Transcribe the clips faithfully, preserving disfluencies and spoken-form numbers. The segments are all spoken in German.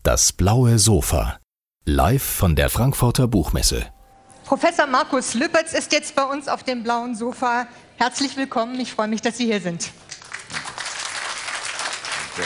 Das blaue Sofa. Live von der Frankfurter Buchmesse. Professor Markus Lüpertz ist jetzt bei uns auf dem blauen Sofa. Herzlich willkommen, ich freue mich, dass Sie hier sind. Okay.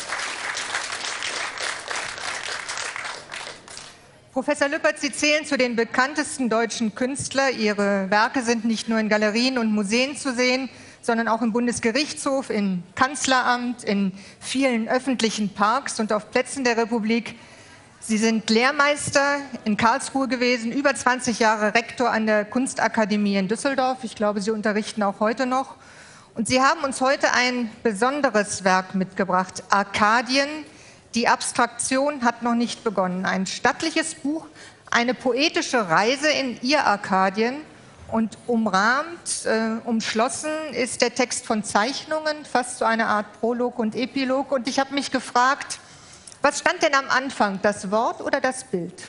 Professor Lüpertz, Sie zählen zu den bekanntesten deutschen Künstlern. Ihre Werke sind nicht nur in Galerien und Museen zu sehen, sondern auch im Bundesgerichtshof, im Kanzleramt, in vielen öffentlichen Parks und auf Plätzen der Republik. Sie sind Lehrmeister in Karlsruhe gewesen, über zwanzig Jahre Rektor an der Kunstakademie in Düsseldorf. Ich glaube, Sie unterrichten auch heute noch. Und Sie haben uns heute ein besonderes Werk mitgebracht, Arkadien. Die Abstraktion hat noch nicht begonnen. Ein stattliches Buch, eine poetische Reise in Ihr Arkadien. Und umrahmt, äh, umschlossen ist der Text von Zeichnungen, fast so eine Art Prolog und Epilog. Und ich habe mich gefragt, was stand denn am Anfang, das Wort oder das Bild?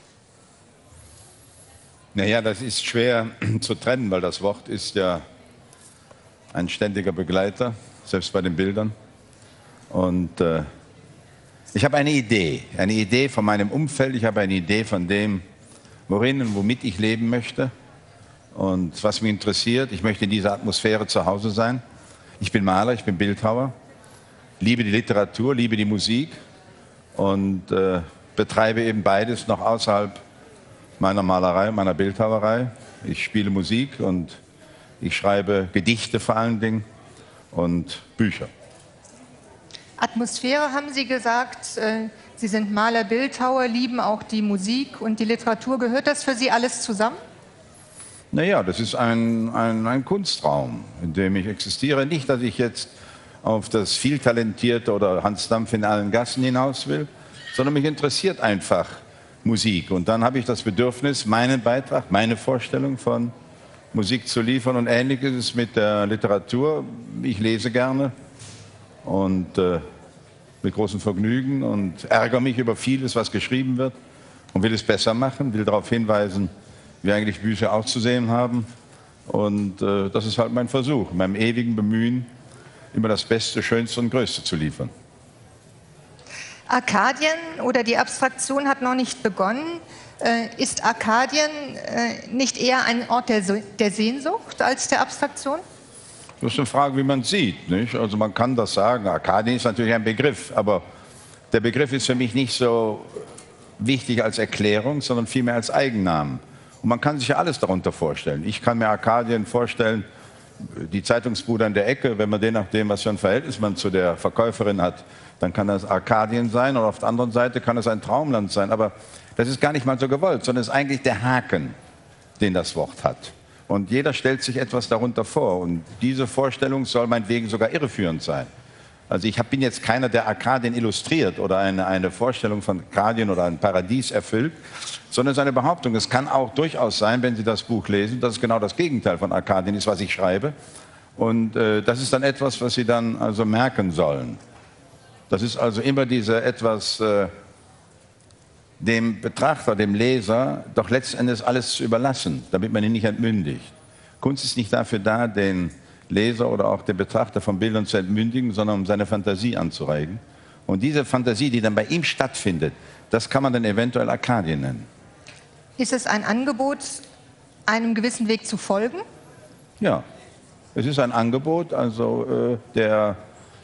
Naja, das ist schwer zu trennen, weil das Wort ist ja ein ständiger Begleiter, selbst bei den Bildern. Und äh, ich habe eine Idee, eine Idee von meinem Umfeld, ich habe eine Idee von dem, worin und womit ich leben möchte. Und was mich interessiert, ich möchte in dieser Atmosphäre zu Hause sein. Ich bin Maler, ich bin Bildhauer, liebe die Literatur, liebe die Musik und äh, betreibe eben beides noch außerhalb meiner Malerei, meiner Bildhauerei. Ich spiele Musik und ich schreibe Gedichte vor allen Dingen und Bücher. Atmosphäre haben Sie gesagt, äh, Sie sind Maler, Bildhauer, lieben auch die Musik und die Literatur. Gehört das für Sie alles zusammen? Naja, das ist ein, ein, ein Kunstraum, in dem ich existiere. Nicht, dass ich jetzt auf das Vieltalentierte oder Hans Dampf in allen Gassen hinaus will, sondern mich interessiert einfach Musik. Und dann habe ich das Bedürfnis, meinen Beitrag, meine Vorstellung von Musik zu liefern. Und ähnlich ist es mit der Literatur. Ich lese gerne und äh, mit großem Vergnügen und ärgere mich über vieles, was geschrieben wird und will es besser machen, will darauf hinweisen, wie eigentlich Bücher auszusehen haben. Und äh, das ist halt mein Versuch, meinem ewigen Bemühen, immer das Beste, Schönste und Größte zu liefern. Arkadien oder die Abstraktion hat noch nicht begonnen. Äh, ist Arkadien äh, nicht eher ein Ort der, der Sehnsucht als der Abstraktion? Das ist eine Frage, wie man es sieht, nicht? Also man kann das sagen. Arkadien ist natürlich ein Begriff, aber der Begriff ist für mich nicht so wichtig als Erklärung, sondern vielmehr als Eigennamen. Und man kann sich ja alles darunter vorstellen. Ich kann mir Arkadien vorstellen, die Zeitungsbude an der Ecke, wenn man je nachdem, was für ein Verhältnis man zu der Verkäuferin hat, dann kann das Arkadien sein und auf der anderen Seite kann es ein Traumland sein. Aber das ist gar nicht mal so gewollt, sondern es ist eigentlich der Haken, den das Wort hat. Und jeder stellt sich etwas darunter vor. Und diese Vorstellung soll meinetwegen sogar irreführend sein. Also ich bin jetzt keiner, der Arkadien illustriert oder eine, eine Vorstellung von Arkadien oder ein Paradies erfüllt, sondern es ist eine Behauptung. Es kann auch durchaus sein, wenn Sie das Buch lesen, dass es genau das Gegenteil von Arkadien ist, was ich schreibe. Und äh, das ist dann etwas, was Sie dann also merken sollen. Das ist also immer diese etwas äh, dem Betrachter, dem Leser, doch letzten Endes alles zu überlassen, damit man ihn nicht entmündigt. Kunst ist nicht dafür da, den Leser oder auch den Betrachter von Bildern zu entmündigen, sondern um seine Fantasie anzuregen. Und diese Fantasie, die dann bei ihm stattfindet, das kann man dann eventuell Arkadien nennen. Ist es ein Angebot, einem gewissen Weg zu folgen? Ja, es ist ein Angebot, also äh, der,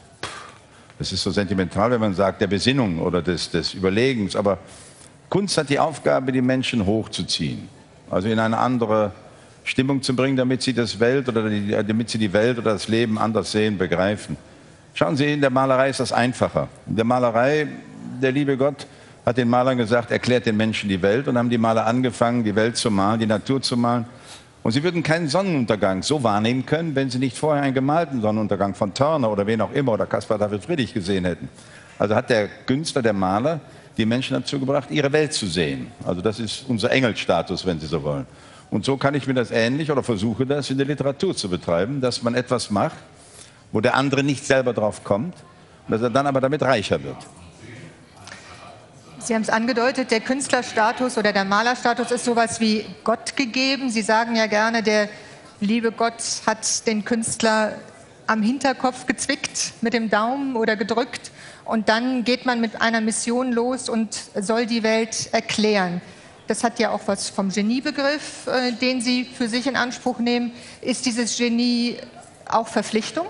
es ist so sentimental, wenn man sagt, der Besinnung oder des, des Überlegens, aber Kunst hat die Aufgabe, die Menschen hochzuziehen, also in eine andere Stimmung zu bringen, damit sie das Welt oder die, damit sie die Welt oder das Leben anders sehen, begreifen. Schauen Sie, in der Malerei ist das einfacher. In der Malerei, der liebe Gott hat den Malern gesagt, erklärt den Menschen die Welt, und haben die Maler angefangen, die Welt zu malen, die Natur zu malen. Und sie würden keinen Sonnenuntergang so wahrnehmen können, wenn sie nicht vorher einen gemalten Sonnenuntergang von Turner oder wen auch immer oder Caspar David Friedrich gesehen hätten. Also hat der Künstler, der Maler, die Menschen dazu gebracht, ihre Welt zu sehen. Also das ist unser Engelstatus, wenn Sie so wollen. Und so kann ich mir das ähnlich oder versuche das in der Literatur zu betreiben, dass man etwas macht, wo der andere nicht selber drauf kommt, und dass er dann aber damit reicher wird. Sie haben es angedeutet, der Künstlerstatus oder der Malerstatus ist sowas wie Gott gegeben. Sie sagen ja gerne, der liebe Gott hat den Künstler am Hinterkopf gezwickt mit dem Daumen oder gedrückt Und dann geht man mit einer Mission los und soll die Welt erklären. Das hat ja auch was vom Geniebegriff, äh, den Sie für sich in Anspruch nehmen. Ist dieses Genie auch Verpflichtung?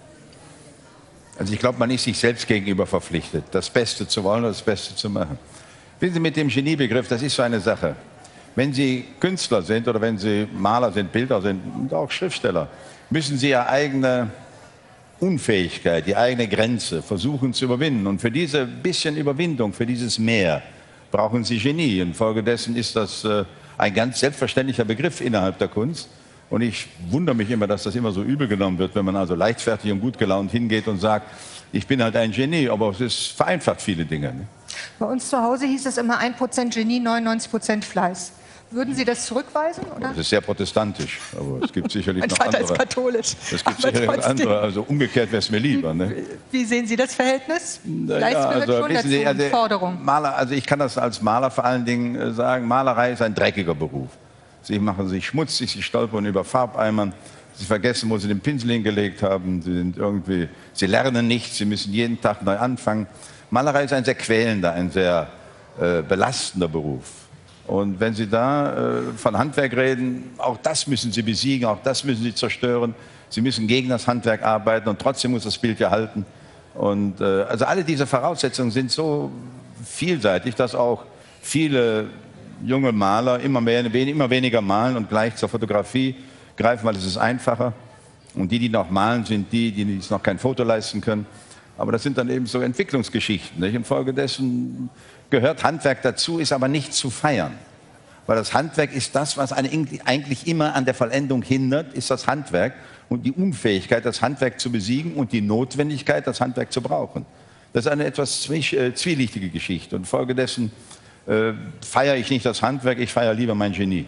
Also ich glaube, man ist sich selbst gegenüber verpflichtet, das Beste zu wollen und das Beste zu machen. Wissen Sie, mit dem Geniebegriff, das ist so eine Sache. Wenn Sie Künstler sind oder wenn Sie Maler sind, Bilder sind und auch Schriftsteller, müssen Sie Ihre eigene Unfähigkeit, die eigene Grenze versuchen zu überwinden. Und für diese bisschen Überwindung, für dieses Mehr, brauchen Sie Genie. Infolgedessen ist das äh, ein ganz selbstverständlicher Begriff innerhalb der Kunst. Und ich wundere mich immer, dass das immer so übel genommen wird, wenn man also leichtfertig und gut gelaunt hingeht und sagt, ich bin halt ein Genie, aber es ist, vereinfacht viele Dinge. Ne? Bei uns zu Hause hieß es immer ein Prozent Genie, neunundneunzig Prozent Fleiß. Würden Sie das zurückweisen? Oder? Das ist sehr protestantisch, aber es gibt sicherlich mein noch Vater andere. Ist katholisch. Es gibt sicherlich noch andere, also umgekehrt wäre es mir lieber. Ne? Wie, wie sehen Sie das Verhältnis? Ja, Fleiß gehört also, schon dazu, Sie, also, Forderung. Maler, also ich kann das als Maler vor allen Dingen sagen, Malerei ist ein dreckiger Beruf. Sie machen sich schmutzig, sie stolpern über Farbeimern, sie vergessen, wo sie den Pinsel hingelegt haben, sie, sind irgendwie, sie lernen nichts, sie müssen jeden Tag neu anfangen. Malerei ist ein sehr quälender, ein sehr äh, belastender Beruf. Und wenn Sie da äh, von Handwerk reden, auch das müssen Sie besiegen, auch das müssen Sie zerstören. Sie müssen gegen das Handwerk arbeiten und trotzdem muss das Bild ja halten. Und äh, also alle diese Voraussetzungen sind so vielseitig, dass auch viele junge Maler immer, mehr, immer weniger malen und gleich zur Fotografie greifen, weil es ist einfacher. Und die, die noch malen, sind die, die sich noch kein Foto leisten können. Aber das sind dann eben so Entwicklungsgeschichten. Nicht? Infolgedessen gehört Handwerk dazu, ist aber nicht zu feiern. Weil das Handwerk ist das, was einen eigentlich immer an der Vollendung hindert, ist das Handwerk und die Unfähigkeit, das Handwerk zu besiegen und die Notwendigkeit, das Handwerk zu brauchen. Das ist eine etwas zwielichtige Geschichte. Und infolgedessen äh, feiere ich nicht das Handwerk, ich feiere lieber mein Genie.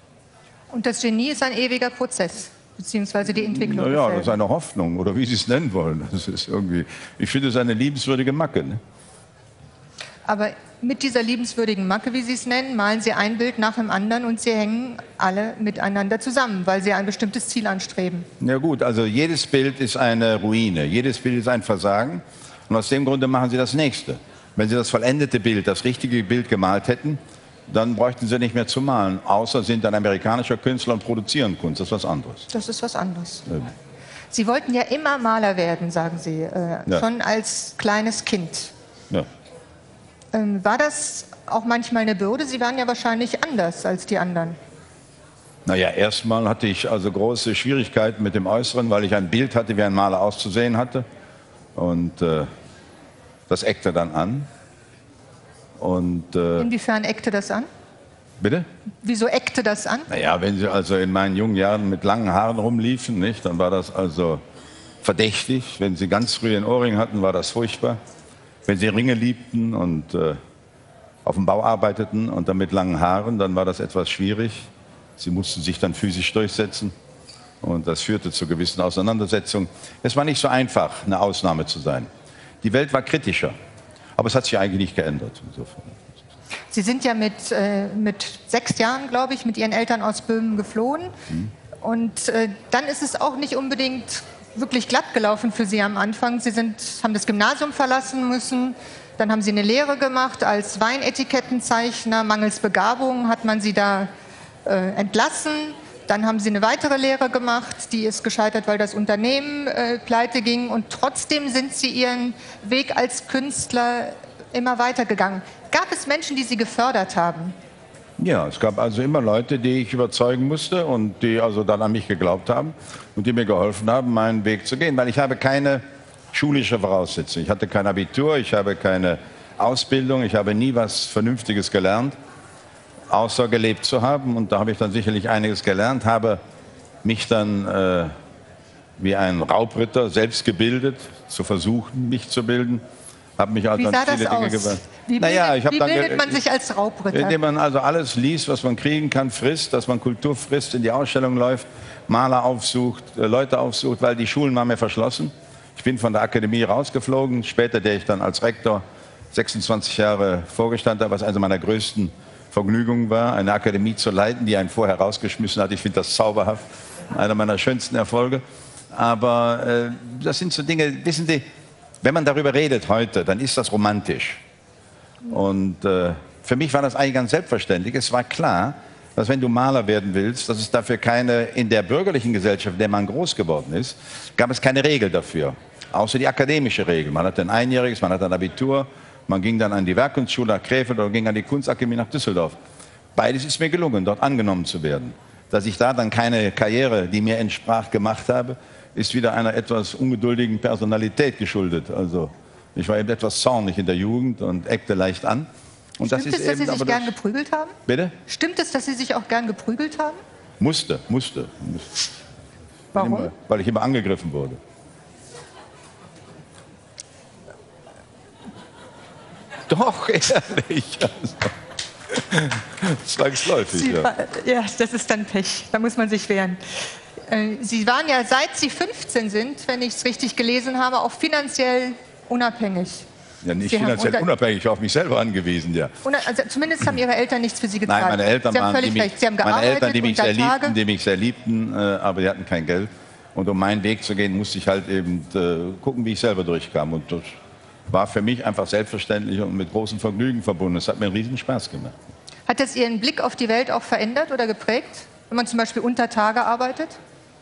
Und das Genie ist ein ewiger Prozess, beziehungsweise die Entwicklung. Naja, das ist eine Hoffnung, oder wie Sie es nennen wollen. Das ist irgendwie, ich finde es eine liebenswürdige Macke. Ne? Aber mit dieser liebenswürdigen Macke, wie Sie es nennen, malen Sie ein Bild nach dem anderen und Sie hängen alle miteinander zusammen, weil Sie ein bestimmtes Ziel anstreben. Ja gut, also jedes Bild ist eine Ruine, jedes Bild ist ein Versagen und aus dem Grunde machen Sie das nächste. Wenn Sie das vollendete Bild, das richtige Bild gemalt hätten, dann bräuchten Sie nicht mehr zu malen, außer sind ein amerikanischer Künstler und produzieren Kunst, das ist was anderes. Das ist was anderes. Ja. Sie wollten ja immer Maler werden, sagen Sie, äh, ja. schon als kleines Kind. Ja. Ähm, war das auch manchmal eine Bürde? Sie waren ja wahrscheinlich anders als die anderen. Naja, erstmal hatte ich also große Schwierigkeiten mit dem Äußeren, weil ich ein Bild hatte, wie ein Maler auszusehen hatte. Und äh, das eckte dann an. Und, äh, Inwiefern eckte das an? bitte? Wieso eckte das an? Naja, wenn Sie also in meinen jungen Jahren mit langen Haaren rumliefen, nicht, dann war das also verdächtig. Wenn Sie ganz früh einen Ohrring hatten, war das furchtbar. Wenn Sie Ringe liebten und äh, auf dem Bau arbeiteten und dann mit langen Haaren, dann war das etwas schwierig. Sie mussten sich dann physisch durchsetzen und das führte zu gewissen Auseinandersetzungen. Es war nicht so einfach, eine Ausnahme zu sein. Die Welt war kritischer, aber es hat sich eigentlich nicht geändert. Insofern. Sie sind ja mit, äh, mit sechs Jahren, glaube ich, mit Ihren Eltern aus Böhmen geflohen. Hm. Und äh, dann ist es auch nicht unbedingt wirklich glatt gelaufen für Sie am Anfang. Sie sind, haben das Gymnasium verlassen müssen, dann haben Sie eine Lehre gemacht als Weinetikettenzeichner. Mangels Begabung hat man Sie da äh, entlassen. Dann haben Sie eine weitere Lehre gemacht, die ist gescheitert, weil das Unternehmen äh, pleite ging. Und trotzdem sind Sie Ihren Weg als Künstler immer weitergegangen. Gab es Menschen, die Sie gefördert haben? Ja, es gab also immer Leute, die ich überzeugen musste und die also dann an mich geglaubt haben und die mir geholfen haben, meinen Weg zu gehen. Weil ich habe keine schulische Voraussetzung. Ich hatte kein Abitur, ich habe keine Ausbildung, ich habe nie was Vernünftiges gelernt, außer gelebt zu haben. Und da habe ich dann sicherlich einiges gelernt, habe mich dann äh, wie ein Raubritter selbst gebildet, zu versuchen, mich zu bilden. Habe mich also wie sah an viele das Dinge aus? gewöhnt. Wie bildet, naja, ich wie dann bildet man sich als Raubritter? Indem man also alles liest, was man kriegen kann, frisst, dass man Kultur frisst, in die Ausstellung läuft, Maler aufsucht, Leute aufsucht, weil die Schulen waren mir verschlossen. Ich bin von der Akademie rausgeflogen, später, der ich dann als Rektor sechsundzwanzig Jahre vorgestanden habe, was eine meiner größten Vergnügungen war, eine Akademie zu leiten, die einen vorher rausgeschmissen hat. Ich finde das zauberhaft, einer meiner schönsten Erfolge. Aber äh, das sind so Dinge, wissen Sie, wenn man darüber redet heute, dann ist das romantisch. Und äh, für mich war das eigentlich ganz selbstverständlich. Es war klar, dass wenn du Maler werden willst, dass es dafür keine, in der bürgerlichen Gesellschaft, in der man groß geworden ist, gab es keine Regel dafür. Außer die akademische Regel. Man hatte ein Einjähriges, man hatte ein Abitur, man ging dann an die Werkkunstschule nach Krefeld oder ging an die Kunstakademie nach Düsseldorf. Beides ist mir gelungen, dort angenommen zu werden. Dass ich da dann keine Karriere, die mir entsprach, gemacht habe, ist wieder einer etwas ungeduldigen Personalität geschuldet. Also ich war eben etwas zornig in der Jugend und eckte leicht an. Und Stimmt das ist es, dass eben, Sie sich aber gern das, geprügelt haben? bitte? Stimmt es, dass Sie sich auch gern geprügelt haben? Musste, musste. musste. Warum? Immer, weil ich immer angegriffen wurde. Doch, ehrlich. Also, zwangsläufig, Sie, ja. ja, das ist dann Pech. Da muss man sich wehren. Äh, Sie waren ja, seit Sie fünfzehn sind, wenn ich es richtig gelesen habe, auch finanziell unabhängig. Ja, nicht Sie haben finanziell unter- unabhängig, auf mich selber angewiesen, ja. Una- Also zumindest haben Ihre Eltern nichts für Sie gezahlt. Nein, meine Eltern Sie haben waren, völlig die mich, recht. Sie haben meine gearbeitet Eltern, die mich unter sehr Tage. liebten, die mich sehr liebten, äh, aber die hatten kein Geld. Und um meinen Weg zu gehen, musste ich halt eben äh, gucken, wie ich selber durchkam. Und das war für mich einfach selbstverständlich und mit großem Vergnügen verbunden. Es hat mir einen riesen Spaß gemacht. Hat das Ihren Blick auf die Welt auch verändert oder geprägt, wenn man zum Beispiel unter Tage arbeitet?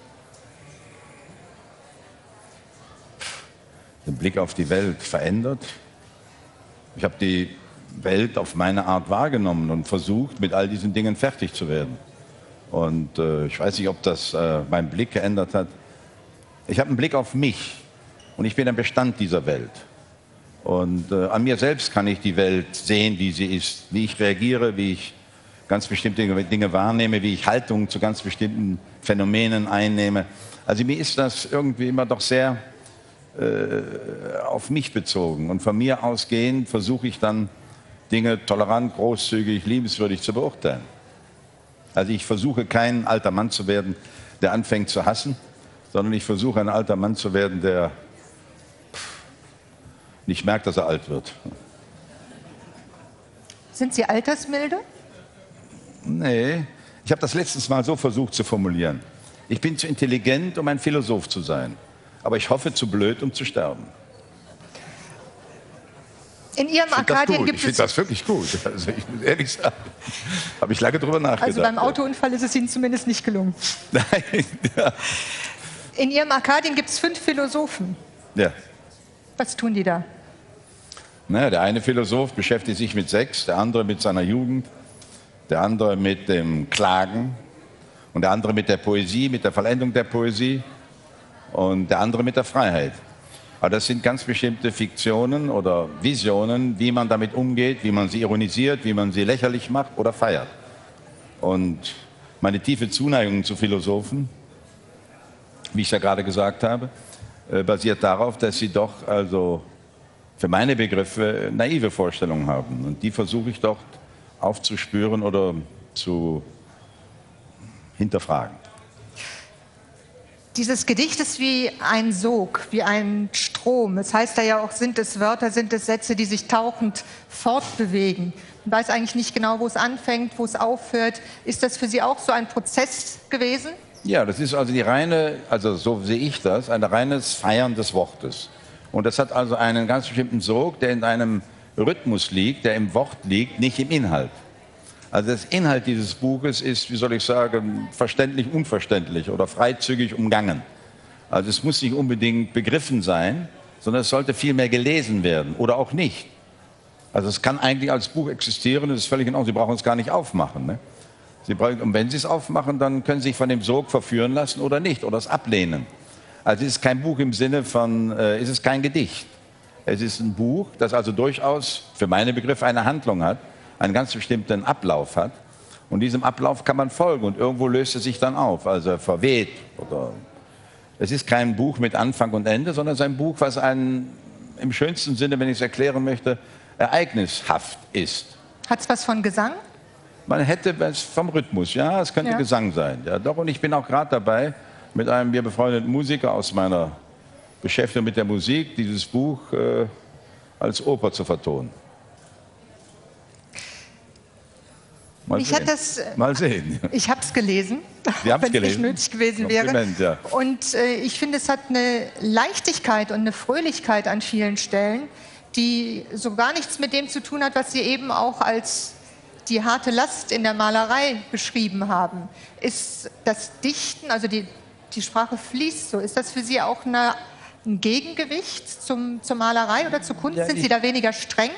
Den Blick auf die Welt verändert. Ich habe die Welt auf meine Art wahrgenommen und versucht, mit all diesen Dingen fertig zu werden. Und äh, ich weiß nicht, ob das äh, meinen Blick geändert hat. Ich habe einen Blick auf mich und ich bin ein Bestand dieser Welt. Und äh, an mir selbst kann ich die Welt sehen, wie sie ist, wie ich reagiere, wie ich ganz bestimmte Dinge wahrnehme, wie ich Haltungen zu ganz bestimmten Phänomenen einnehme. Also mir ist das irgendwie immer doch sehr äh, auf mich bezogen. Und von mir ausgehend versuche ich dann, Dinge tolerant, großzügig, liebenswürdig zu beurteilen. Also ich versuche kein alter Mann zu werden, der anfängt zu hassen, sondern ich versuche ein alter Mann zu werden, der nicht merkt, dass er alt wird. Sind Sie altersmilde? Nee, ich habe das letztens mal so versucht zu formulieren. Ich bin zu intelligent, um ein Philosoph zu sein, aber ich hoffe zu blöd, um zu sterben. In Ihrem Ich finde das Arkadien gut. gibt Ich finde es... das wirklich gut. Also ich muss ehrlich sagen, habe ich lange drüber nachgedacht. Also beim Autounfall ist es Ihnen zumindest nicht gelungen. Nein, ja. In Ihrem Arkadien gibt es fünf Philosophen. ja. Was tun die da? Naja, der eine Philosoph beschäftigt sich mit Sex, der andere mit seiner Jugend, der andere mit dem Klagen und der andere mit der Poesie, mit der Vollendung der Poesie und der andere mit der Freiheit. Aber das sind ganz bestimmte Fiktionen oder Visionen, wie man damit umgeht, wie man sie ironisiert, wie man sie lächerlich macht oder feiert. Und meine tiefe Zuneigung zu Philosophen, wie ich ja gerade gesagt habe, äh, basiert darauf, dass sie doch also für meine Begriffe naive Vorstellungen haben. Und die versuche ich dort aufzuspüren oder zu hinterfragen. Dieses Gedicht ist wie ein Sog, wie ein Strom. Es heißt da ja auch, sind es Wörter, sind es Sätze, die sich tauchend fortbewegen. Man weiß eigentlich nicht genau, wo es anfängt, wo es aufhört. Ist das für Sie auch so ein Prozess gewesen? Ja, das ist also die reine, also so sehe ich das, ein reines Feiern des Wortes. Und das hat also einen ganz bestimmten Sog, der in einem Rhythmus liegt, der im Wort liegt, nicht im Inhalt. Also das Inhalt dieses Buches ist, wie soll ich sagen, verständlich, unverständlich oder freizügig umgangen. Also es muss nicht unbedingt begriffen sein, sondern es sollte vielmehr gelesen werden oder auch nicht. Also es kann eigentlich als Buch existieren, das ist völlig in Ordnung, Sie brauchen es gar nicht aufmachen. Ne? Sie brauchen, und wenn Sie es aufmachen, dann können Sie sich von dem Sog verführen lassen oder nicht oder es ablehnen. Also es ist kein Buch im Sinne von, äh, es ist kein Gedicht. Es ist ein Buch, das also durchaus für meine Begriffe eine Handlung hat, einen ganz bestimmten Ablauf hat. Und diesem Ablauf kann man folgen und irgendwo löst es sich dann auf, also verweht. Oder es ist kein Buch mit Anfang und Ende, sondern es ist ein Buch, was ein, im schönsten Sinne, wenn ich es erklären möchte, ereignishaft ist. Hat es was von Gesang? Man hätte es vom Rhythmus, ja, es könnte Ja. Gesang sein. Ja, doch, und ich bin auch gerade dabei, mit einem mir befreundeten Musiker aus meiner Beschäftigung mit der Musik, dieses Buch äh, als Oper zu vertonen. Mal Mich sehen. hat das, Mal sehen. Ich habe es gelesen, Sie haben es wenn es nicht gelesen? nötig gewesen wäre. Kompliment, ja. Und äh, ich finde, es hat eine Leichtigkeit und eine Fröhlichkeit an vielen Stellen, die so gar nichts mit dem zu tun hat, was Sie eben auch als die harte Last in der Malerei beschrieben haben. Ist das Dichten, also die, die Sprache fließt so, ist das für Sie auch eine, ein Gegengewicht zum, zur Malerei oder zur Kunst? Ja, Sind ich- Sie da weniger streng?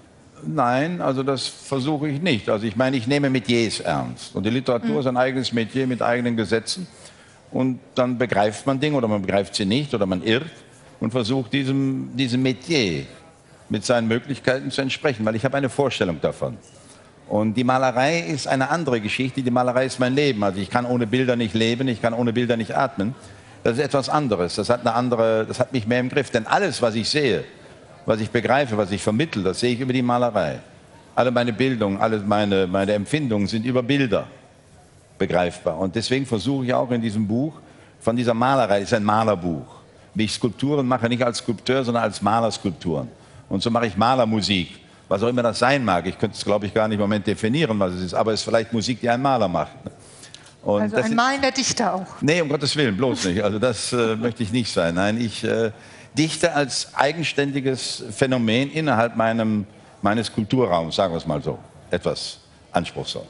Nein, also das versuche ich nicht. Also ich meine, ich nehme Metiers ernst. Und die Literatur ist ein eigenes Metier mit eigenen Gesetzen. Und dann begreift man Dinge oder man begreift sie nicht oder man irrt und versucht diesem, diesem Metier mit seinen Möglichkeiten zu entsprechen, weil ich habe eine Vorstellung davon. Und die Malerei ist eine andere Geschichte. Die Malerei ist mein Leben. Also ich kann ohne Bilder nicht leben, ich kann ohne Bilder nicht atmen. Das ist etwas anderes. Das hat eine andere, das hat mich mehr im Griff. Denn alles, was ich sehe, was ich begreife, was ich vermittle, das sehe ich über die Malerei. Alle meine Bildung, alle meine, meine Empfindungen sind über Bilder begreifbar. Und deswegen versuche ich auch in diesem Buch von dieser Malerei, es ist ein Malerbuch, wie ich Skulpturen mache, nicht als Skulpteur, sondern als Malerskulpturen. Und so mache ich Malermusik, was auch immer das sein mag. Ich könnte es, glaube ich, gar nicht im Moment definieren, was es ist, aber es ist vielleicht Musik, die ein Maler macht. Und Also das ein ist, malender Dichter auch. nee, um Gottes Willen, bloß nicht. Also das äh, möchte ich nicht sein. Nein, ich äh, dichte als eigenständiges Phänomen innerhalb meinem, meines Kulturraums, sagen wir es mal so, etwas anspruchsvoll.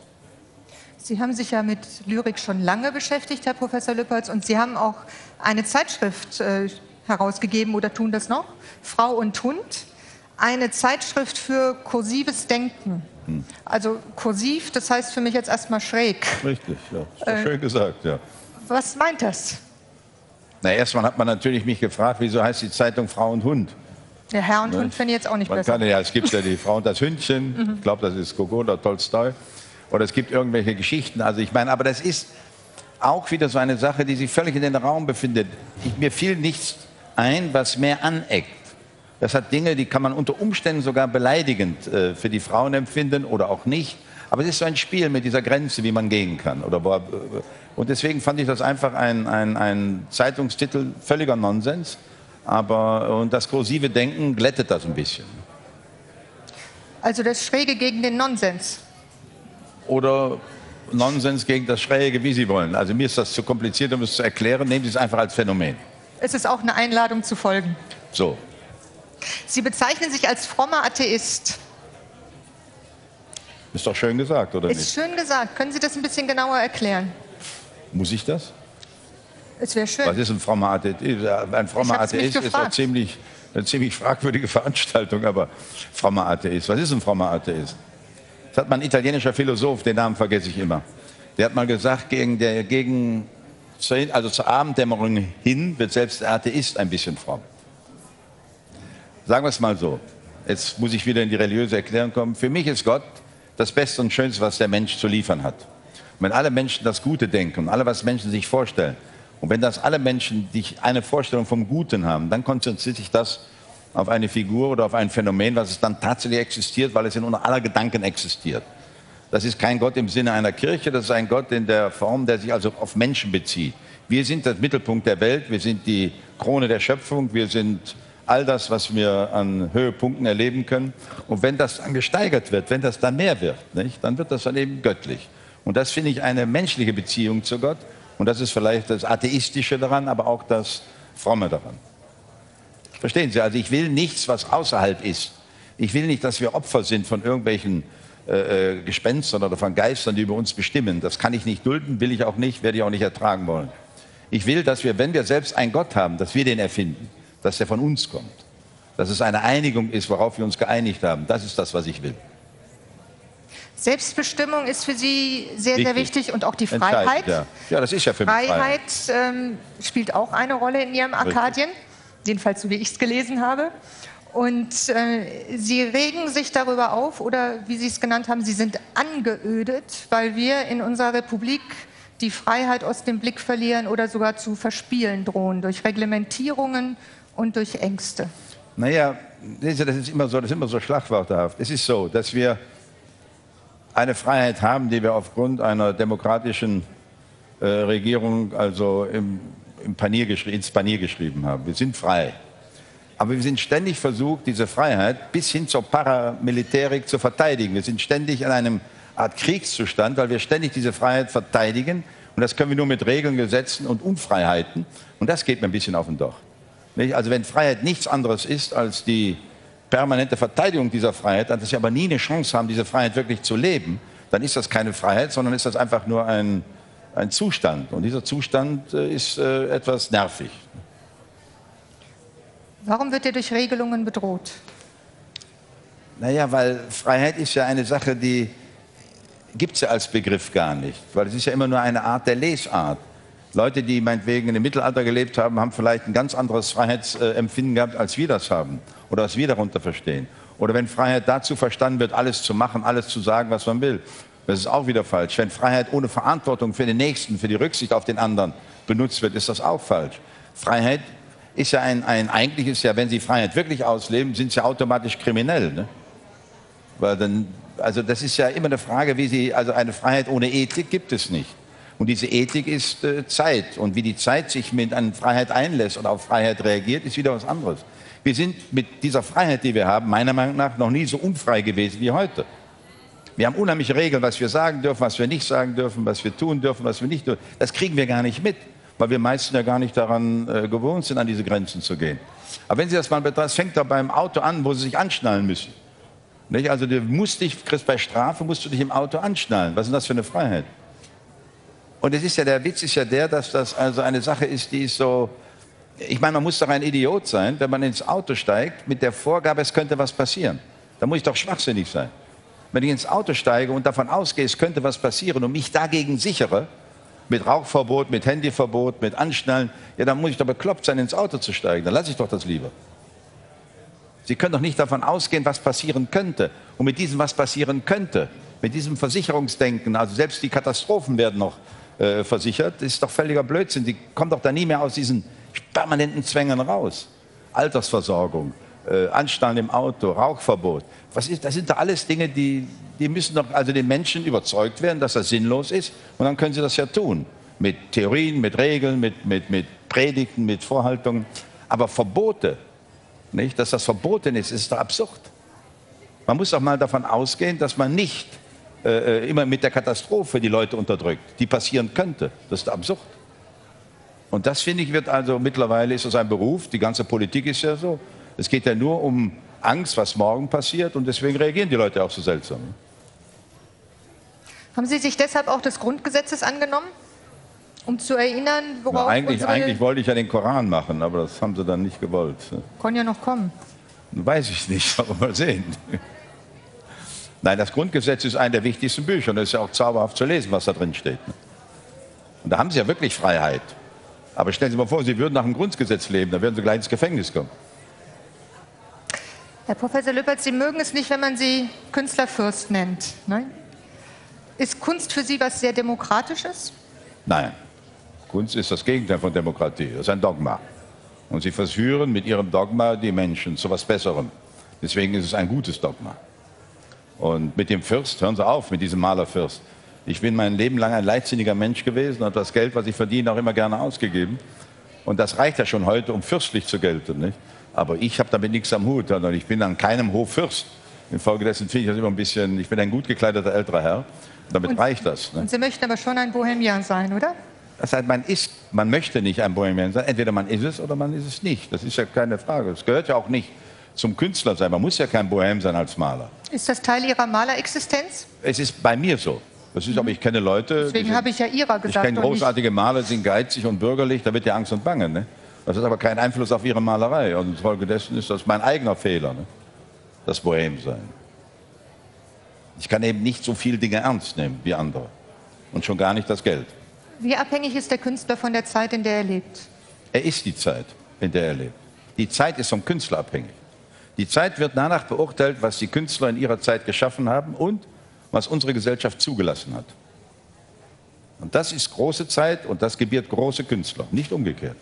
Sie haben sich ja mit Lyrik schon lange beschäftigt, Herr Professor Lüpertz, und Sie haben auch eine Zeitschrift äh, herausgegeben oder tun das noch, Frau und Hund, eine Zeitschrift für kursives Denken. Hm. Also kursiv, das heißt für mich jetzt erstmal schräg. Richtig, ja. Ist doch schön gesagt, ja. Was meint das? Na, erstmal hat man natürlich mich gefragt, wieso heißt die Zeitung Frau und Hund? Der Herr und Ne? Hund finde ich jetzt auch nicht Man besser. kann ja, es gibt ja die Frau und das Hündchen, ich glaube, das ist Gogol oder Tolstoi. Oder es gibt irgendwelche Geschichten. Also ich meine, aber das ist auch wieder so eine Sache, die sich völlig in den Raum befindet. Ich, mir fiel nichts ein, was mehr aneckt. Das hat Dinge, die kann man unter Umständen sogar beleidigend äh, für die Frauen empfinden oder auch nicht. Aber es ist so ein Spiel mit dieser Grenze, wie man gehen kann. Oder wo, äh, und deswegen fand ich das einfach ein, ein, ein Zeitungstitel völliger Nonsens. Aber und das kursive Denken glättet das ein bisschen. Also das Schräge gegen den Nonsens. Oder Nonsens gegen das Schräge, wie Sie wollen. Also mir ist das zu kompliziert, um es zu erklären. Nehmen Sie es einfach als Phänomen. Es ist auch eine Einladung zu folgen. So. Sie bezeichnen sich als frommer Atheist. Ist doch schön gesagt, oder Ist nicht? schön gesagt. Können Sie das ein bisschen genauer erklären? Muss ich das? Es wäre schön. Was ist ein frommer Atheist? Ein frommer Ich hab's mich Atheist ist eine gefragt. ziemlich, eine ziemlich fragwürdige Veranstaltung, aber frommer Atheist. Was ist ein frommer Atheist? Das hat mal ein italienischer Philosoph, den Namen vergesse ich immer. Der hat mal gesagt, gegen, der, gegen also zur Abenddämmerung hin wird selbst der Atheist ein bisschen fromm. Sagen wir es mal so. Jetzt muss ich wieder in die religiöse Erklärung kommen. Für mich ist Gott das Beste und Schönste, was der Mensch zu liefern hat. Und wenn alle Menschen das Gute denken und alle, was Menschen sich vorstellen, und wenn das alle Menschen die eine Vorstellung vom Guten haben, dann konzentriert sich das auf eine Figur oder auf ein Phänomen, was es dann tatsächlich existiert, weil es in aller Gedanken existiert. Das ist kein Gott im Sinne einer Kirche, das ist ein Gott in der Form, der sich also auf Menschen bezieht. Wir sind der Mittelpunkt der Welt, wir sind die Krone der Schöpfung, wir sind all das, was wir an Höhepunkten erleben können. Und wenn das dann gesteigert wird, wenn das dann mehr wird, nicht, dann wird das dann eben göttlich. Und das finde ich eine menschliche Beziehung zu Gott. Und das ist vielleicht das Atheistische daran, aber auch das Fromme daran. Verstehen Sie? Also ich will nichts, was außerhalb ist. Ich will nicht, dass wir Opfer sind von irgendwelchen äh, Gespenstern oder von Geistern, die über uns bestimmen. Das kann ich nicht dulden, will ich auch nicht, werde ich auch nicht ertragen wollen. Ich will, dass wir, wenn wir selbst einen Gott haben, dass wir den erfinden, dass der von uns kommt. Dass es eine Einigung ist, worauf wir uns geeinigt haben. Das ist das, was ich will. Selbstbestimmung ist für Sie sehr, sehr wichtig und auch die Freiheit. Ja. ja, das ist ja für mich Freiheit ähm, spielt auch eine Rolle in Ihrem Arkadien, jedenfalls so wie ich es gelesen habe. Und äh, Sie regen sich darüber auf, oder wie Sie es genannt haben, Sie sind angeödet, weil wir in unserer Republik die Freiheit aus dem Blick verlieren oder sogar zu verspielen drohen durch Reglementierungen und durch Ängste. Naja, das ist immer so, das ist immer so schlagworthaft. Es ist so, dass wir eine Freiheit haben, die wir aufgrund einer demokratischen äh, Regierung also im, im Panier ins Panier geschrieben haben. Wir sind frei. Aber wir sind ständig versucht, diese Freiheit bis hin zur Paramilitärik zu verteidigen. Wir sind ständig an einem Art Kriegszustand, weil wir ständig diese Freiheit verteidigen. Und das können wir nur mit Regeln, Gesetzen und Unfreiheiten. Und das geht mir ein bisschen auf den Doch. Nicht? Also wenn Freiheit nichts anderes ist als die permanente Verteidigung dieser Freiheit, dass wir aber nie eine Chance haben, diese Freiheit wirklich zu leben, dann ist das keine Freiheit, sondern ist das einfach nur ein, ein Zustand. Und dieser Zustand äh, ist äh, etwas nervig. Warum wird er durch Regelungen bedroht? Naja, weil Freiheit ist ja eine Sache, die gibt es ja als Begriff gar nicht. Weil es ist ja immer nur eine Art der Lesart. Leute, die meinetwegen im Mittelalter gelebt haben, haben vielleicht ein ganz anderes Freiheitsempfinden gehabt, als wir das haben. Oder was wir darunter verstehen. Oder wenn Freiheit dazu verstanden wird, alles zu machen, alles zu sagen, was man will. Das ist auch wieder falsch. Wenn Freiheit ohne Verantwortung für den Nächsten, für die Rücksicht auf den anderen benutzt wird, ist das auch falsch. Freiheit ist ja ein, ein eigentliches, ja, wenn Sie Freiheit wirklich ausleben, sind Sie automatisch kriminell. Ne? Weil dann, also das ist ja immer eine Frage, wie Sie, also eine Freiheit ohne Ethik gibt es nicht. Und diese Ethik ist äh, Zeit. Und wie die Zeit sich mit einer Freiheit einlässt und auf Freiheit reagiert, ist wieder was anderes. Wir sind mit dieser Freiheit, die wir haben, meiner Meinung nach noch nie so unfrei gewesen wie heute. Wir haben unheimliche Regeln, was wir sagen dürfen, was wir nicht sagen dürfen, was wir tun dürfen, was wir nicht dürfen. Das kriegen wir gar nicht mit, weil wir meisten ja gar nicht daran äh, gewohnt sind, an diese Grenzen zu gehen. Aber wenn Sie das mal betrachten, es fängt doch beim Auto an, wo Sie sich anschnallen müssen. Nicht? Also du musst dich, kriegst bei Strafe, musst du dich im Auto anschnallen. Was ist denn das für eine Freiheit? Und es ist ja, der Witz ist ja der, dass das also eine Sache ist, die ist so, ich meine, man muss doch ein Idiot sein, wenn man ins Auto steigt mit der Vorgabe, es könnte was passieren. Da muss ich doch schwachsinnig sein. Wenn ich ins Auto steige und davon ausgehe, es könnte was passieren und mich dagegen sichere, mit Rauchverbot, mit Handyverbot, mit Anschnallen, ja, dann muss ich doch bekloppt sein, ins Auto zu steigen. Dann lasse ich doch das lieber. Sie können doch nicht davon ausgehen, was passieren könnte. Und mit diesem, was passieren könnte, mit diesem Versicherungsdenken, also selbst die Katastrophen werden noch äh, versichert, ist doch völliger Blödsinn. Sie kommen doch da nie mehr aus diesen permanenten Zwängen raus. Altersversorgung, äh, Anschnallen im Auto, Rauchverbot. Was ist, das sind doch alles Dinge, die, die müssen doch also den Menschen überzeugt werden, dass das sinnlos ist. Und dann können sie das ja tun. Mit Theorien, mit Regeln, mit, mit, mit Predigten, mit Vorhaltungen. Aber Verbote, nicht, dass das verboten ist, ist doch absurd. Man muss doch mal davon ausgehen, dass man nicht äh, immer mit der Katastrophe die Leute unterdrückt, die passieren könnte. Das ist absurd. Und das, finde ich, wird also mittlerweile, ist das ein Beruf, die ganze Politik ist ja so. Es geht ja nur um Angst, was morgen passiert, und deswegen reagieren die Leute auch so seltsam. Haben Sie sich deshalb auch des Grundgesetzes angenommen, um zu erinnern, worauf Na, eigentlich, unsere... eigentlich wollte ich ja den Koran machen, aber das haben sie dann nicht gewollt. Kann ja noch kommen. Weiß ich nicht, aber mal sehen. Nein, das Grundgesetz ist ein der wichtigsten Bücher und es ist ja auch zauberhaft zu lesen, was da drin steht. Und da haben Sie ja wirklich Freiheit. Aber stellen Sie sich mal vor, Sie würden nach dem Grundgesetz leben, dann würden Sie gleich ins Gefängnis kommen. Herr Professor Lüpertz, Sie mögen es nicht, wenn man Sie Künstlerfürst nennt. Nein? Ist Kunst für Sie was sehr Demokratisches? Nein. Kunst ist das Gegenteil von Demokratie. Das ist ein Dogma. Und Sie verführen mit Ihrem Dogma die Menschen zu etwas Besserem. Deswegen ist es ein gutes Dogma. Und mit dem Fürst, hören Sie auf, mit diesem Malerfürst. Ich bin mein Leben lang ein leichtsinniger Mensch gewesen und das Geld, was ich verdiene, auch immer gerne ausgegeben. Und das reicht ja schon heute, um fürstlich zu gelten, nicht? Aber ich habe damit nichts am Hut. Und ich bin an keinem Hof Fürst. Infolgedessen finde ich das immer ein bisschen, ich bin ein gut gekleideter älterer Herr. Damit und, reicht das. Ne? Und Sie möchten aber schon ein Bohemian sein, oder? Das heißt, man ist, man möchte nicht ein Bohemian sein. Entweder man ist es oder man ist es nicht. Das ist ja keine Frage. Das gehört ja auch nicht zum Künstler sein. Man muss ja kein Bohem sein als Maler. Ist das Teil Ihrer Malerexistenz? Es ist bei mir so. Das ist, aber ich kenne Leute... Deswegen habe ich ja Ihrer gesagt. Ich kenne großartige Maler, die sind geizig und bürgerlich, da wird ja Angst und Bange. Ne? Das hat aber keinen Einfluss auf ihre Malerei. Und infolgedessen ist das mein eigener Fehler, ne? Das Bohem sein. Ich kann eben nicht so viele Dinge ernst nehmen wie andere. Und schon gar nicht das Geld. Wie abhängig ist der Künstler von der Zeit, in der er lebt? Er ist die Zeit, in der er lebt. Die Zeit ist vom Künstler abhängig. Die Zeit wird danach beurteilt, was die Künstler in ihrer Zeit geschaffen haben und was unsere Gesellschaft zugelassen hat. Und das ist große Zeit und das gebiert große Künstler, nicht umgekehrt.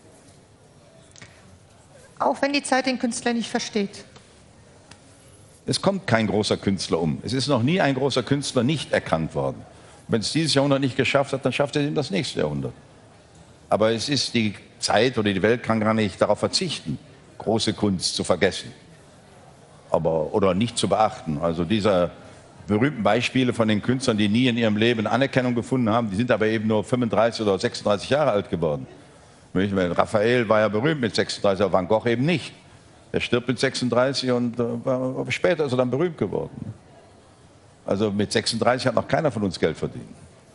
Auch wenn die Zeit den Künstler nicht versteht? Es kommt kein großer Künstler um. Es ist noch nie ein großer Künstler nicht erkannt worden. Wenn es dieses Jahrhundert nicht geschafft hat, dann schafft er es eben das nächste Jahrhundert. Aber es ist die Zeit oder die Welt kann gar nicht darauf verzichten, große Kunst zu vergessen. Aber, oder nicht zu beachten. Also dieser berühmten Beispiele von den Künstlern, die nie in ihrem Leben Anerkennung gefunden haben, die sind aber eben nur fünfunddreißig oder sechsunddreißig Jahre alt geworden. Raphael war ja berühmt mit sechsunddreißig, aber Van Gogh eben nicht. Er stirbt mit sechsunddreißig und äh, später ist er dann berühmt geworden. Also mit sechsunddreißig hat noch keiner von uns Geld verdient.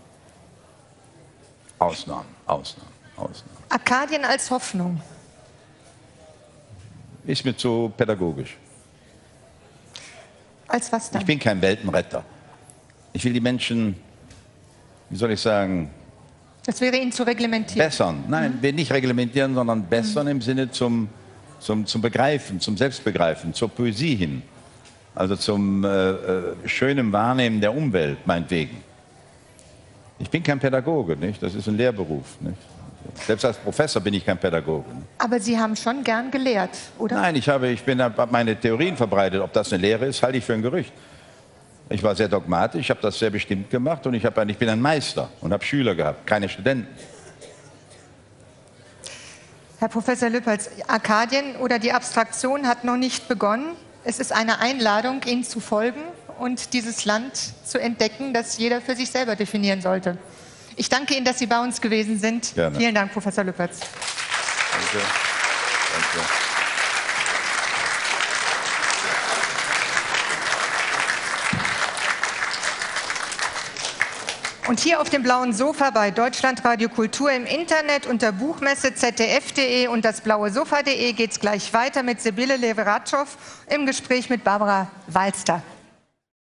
Ausnahmen, Ausnahmen, Ausnahmen. Arkadien als Hoffnung. Ist mir zu pädagogisch. Als was dann? Ich bin kein Weltenretter. Ich will die Menschen, wie soll ich sagen, das wäre Ihnen zu reglementieren. Bessern. Nein, mhm. nicht reglementieren, sondern bessern mhm. im Sinne zum, zum, zum Begreifen, zum Selbstbegreifen, zur Poesie hin. Also zum äh, äh, schönen Wahrnehmen der Umwelt, meinetwegen. Ich bin kein Pädagoge, nicht? Das ist ein Lehrberuf. Nicht? Selbst als Professor bin ich kein Pädagoge. Nicht? Aber Sie haben schon gern gelehrt, oder? Nein, ich habe, ich bin, habe meine Theorien verbreitet. Ob das eine Lehre ist, halte ich für ein Gerücht. Ich war sehr dogmatisch, ich habe das sehr bestimmt gemacht und ich, habe, ich bin ein Meister und habe Schüler gehabt, keine Studenten. Herr Professor Lüpertz, Arkadien oder die Abstraktion hat noch nicht begonnen. Es ist eine Einladung, Ihnen zu folgen und dieses Land zu entdecken, das jeder für sich selber definieren sollte. Ich danke Ihnen, dass Sie bei uns gewesen sind. Gerne. Vielen Dank, Professor Lüpertz. Danke. Danke. Und hier auf dem blauen Sofa bei Deutschlandradio Kultur im Internet unter Buchmesse Z D F punkt de und das blaue Sofa punkt de geht es gleich weiter mit Sibylle Leveratschow im Gespräch mit Barbara Walster.